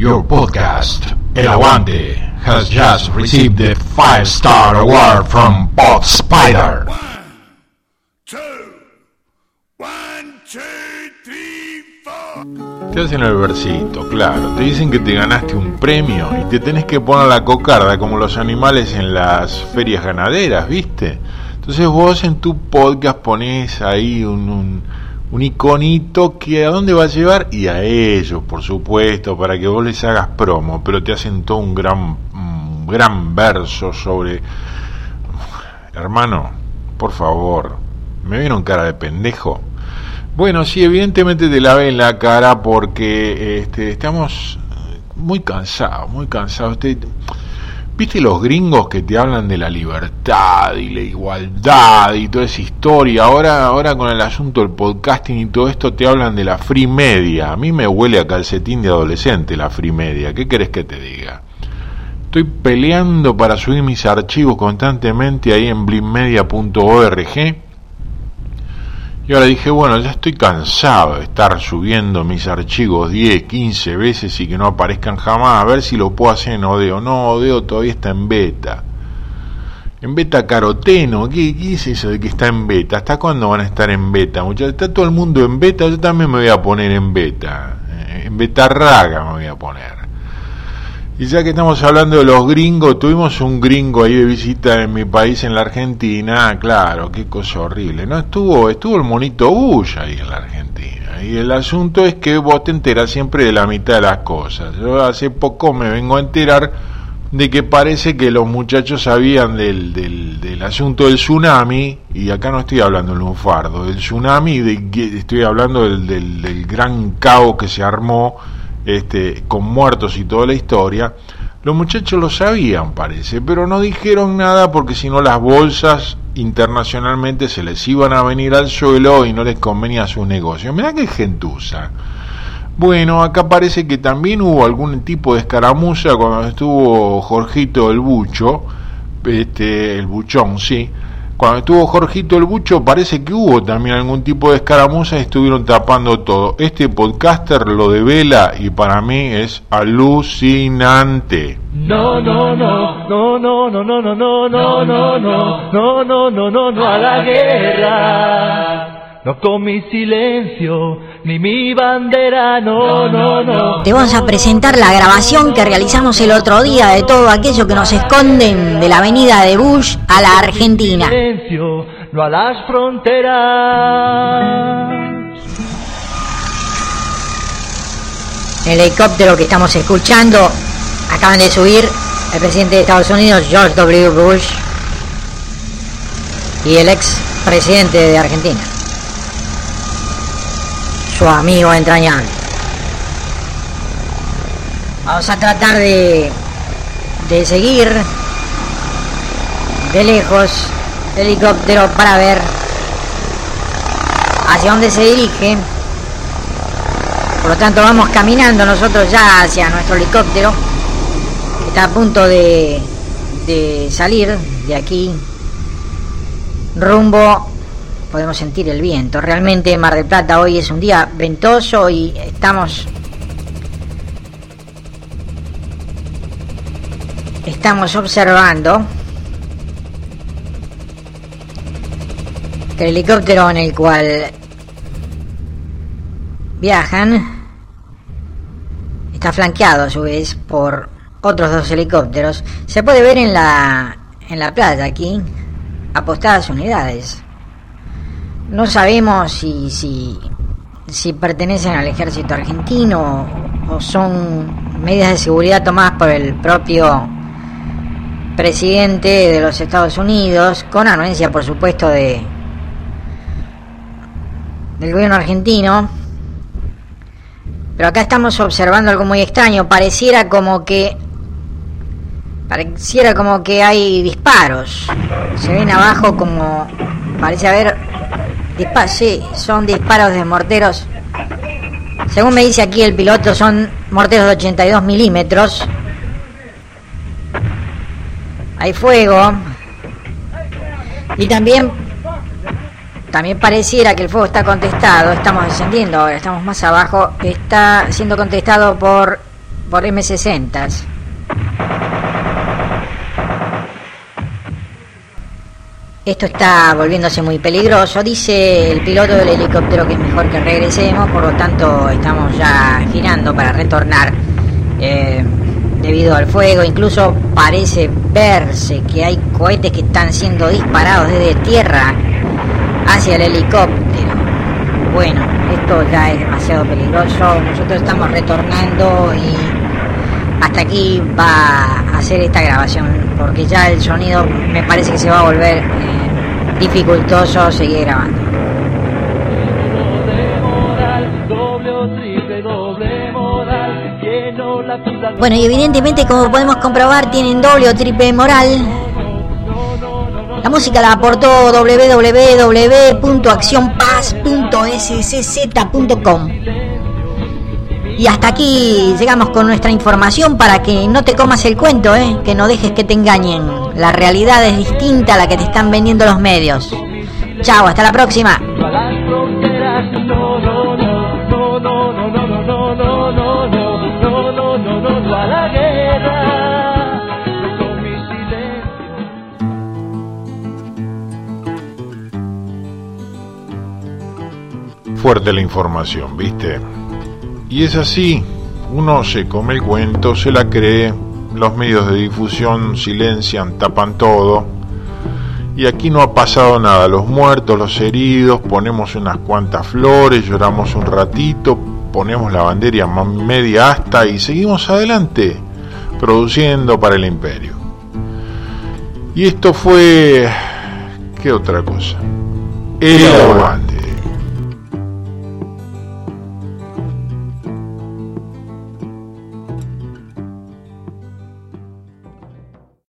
Your podcast, El Aguante, has just received the 5-star award from Pod Spider. 1, 2, 3, 4. Te hacen el versito, claro. Te dicen que te ganaste un premio y te tenés que poner la cocarda como los animales en las ferias ganaderas, ¿viste? Entonces vos en tu podcast ponés ahí un iconito que a dónde va a llevar, y a ellos, por supuesto, para que vos les hagas promo, pero te hacen todo un gran verso sobre... Hermano, por favor, ¿me vieron cara de pendejo? Bueno, sí, evidentemente te la ven la cara porque estamos muy cansados. ¿Viste los gringos que te hablan de la libertad y la igualdad y toda esa historia? Ahora con el asunto del podcasting y todo esto te hablan de la free media. A mí me huele a calcetín de adolescente la free media. ¿Qué querés que te diga? Estoy peleando para subir mis archivos constantemente ahí en blimmedia.org. Y ahora dije, bueno, ya estoy cansado de estar subiendo mis archivos 10, 15 veces y que no aparezcan jamás, a ver si lo puedo hacer en Odeo. No, Odeo todavía está en beta. En beta caroteno, ¿qué es eso de que está en beta? ¿Hasta cuándo van a estar en beta, muchachos? Está todo el mundo en beta, yo también me voy a poner en beta. En beta raga me voy a poner. Y ya que estamos hablando de los gringos, tuvimos un gringo ahí de visita en mi país, en la Argentina. Claro, qué cosa horrible, ¿no? Estuvo el monito Bush ahí en la Argentina. Y el asunto es que vos te enterás siempre de la mitad de las cosas. Yo hace poco me vengo a enterar de que parece que los muchachos sabían del asunto del tsunami, y acá no estoy hablando del lunfardo, del tsunami, estoy hablando del gran caos que se armó, con muertos y toda la historia. Los muchachos lo sabían, parece, pero no dijeron nada porque si no las bolsas internacionalmente se les iban a venir al suelo y no les convenía su negocio. Mirá qué gentuza. Bueno, acá parece que también hubo algún tipo de escaramuza cuando estuvo Jorgito el Bucho, el Buchón, sí. Cuando estuvo Jorgito el Bucho parece que hubo también algún tipo de escaramuza y estuvieron tapando todo. Este podcaster lo devela y para mí es alucinante. No a la guerra. No con mi silencio, ni mi bandera, no. Te vamos a presentar la grabación que realizamos el otro día de todo aquello que nos esconden de la avenida de Bush a la Argentina. Silencio, no a las fronteras. El helicóptero que estamos escuchando, acaban de subir el presidente de Estados Unidos, George W. Bush, y el ex presidente de Argentina, su amigo entrañable. Vamos a tratar de seguir de lejos el helicóptero para ver hacia dónde se dirige. Por lo tanto vamos caminando nosotros ya hacia nuestro helicóptero, que está a punto de salir de aquí rumbo. Podemos sentir el viento. Realmente Mar del Plata hoy es un día ventoso y estamos observando que el helicóptero en el cual viajan está flanqueado a su vez por otros dos helicópteros. Se puede ver en la playa aquí apostadas unidades. No sabemos si pertenecen al ejército argentino o son medidas de seguridad tomadas por el propio presidente de los Estados Unidos, con anuencia por supuesto del gobierno argentino. Pero acá estamos observando algo muy extraño. Pareciera como que hay disparos. Se ven abajo como parece haber sí, son disparos de morteros. Según me dice aquí el piloto, son morteros de 82 milímetros. Hay fuego. Y también pareciera que el fuego está contestado. Estamos descendiendo ahora, estamos más abajo. Está siendo contestado por por M60s. Esto está volviéndose muy peligroso. Dice el piloto del helicóptero que es mejor que regresemos, por lo tanto estamos ya girando para retornar debido al fuego. Incluso parece verse que hay cohetes que están siendo disparados desde tierra hacia el helicóptero. Bueno, esto ya es demasiado peligroso. Nosotros estamos retornando y hasta aquí va a hacer esta grabación, porque ya el sonido me parece que se va a volver dificultoso seguir grabando. Bueno, y evidentemente, como podemos comprobar, tienen doble o triple moral. La música la aportó www.accionpaz.scz.com. Y hasta aquí llegamos con nuestra información para que no te comas el cuento, que no dejes que te engañen. La realidad es distinta a la que te están vendiendo los medios. Chao, hasta la próxima. Fuerte la información, ¿viste? Y es así, uno se come el cuento, se la cree, los medios de difusión silencian, tapan todo, y aquí no ha pasado nada. Los muertos, los heridos, ponemos unas cuantas flores, lloramos un ratito, ponemos la bandera media asta y seguimos adelante, produciendo para el imperio. Y esto fue... ¿qué otra cosa? El aguante.